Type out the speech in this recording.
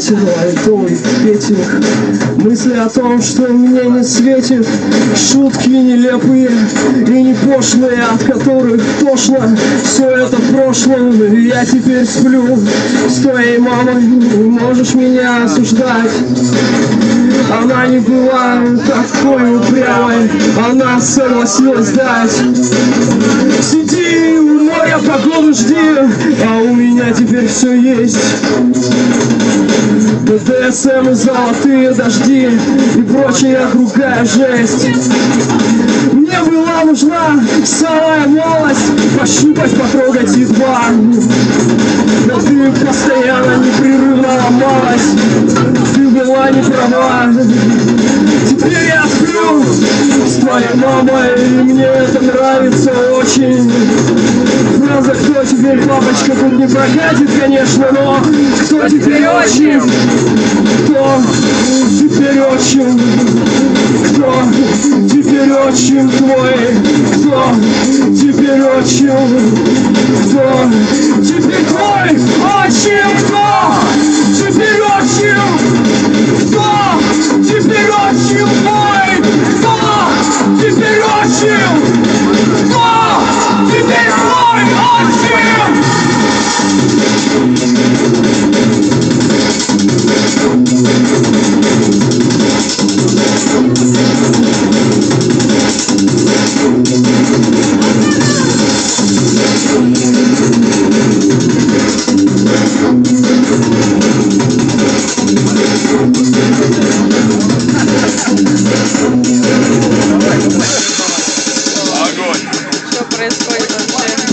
ветер, лайтовый петинг. Мысли о том, что мне не светит. Шутки нелепые и не пошлые, от которых тошно. Все это в прошлом, и я теперь сплю с твоей мамой. Можешь меня осуждать. Она не была такой упрямой, она согласилась дать. Сиди у моря, погоду жди, а у меня теперь все есть. БДСМ и золотые дожди и прочая другая жесть. Мне была нужна самая малость, пощупать, потрогать едва. Но ты постоянно непрерывно ломалась, ты была не права. Теперь я сплю с твоей мамой, и мне это нравится очень. Фраза «Кто теперь папочка» тут не прокатит, конечно, но кто теперь очень? Кто теперь очень? Кто теперь очень твой? Кто теперь очень? Кто теперь твой? Очень кто? Теперь очень? Кто теперь очень твой? Кто теперь очень? Кто теперь твой? Очень? Что происходит вообще?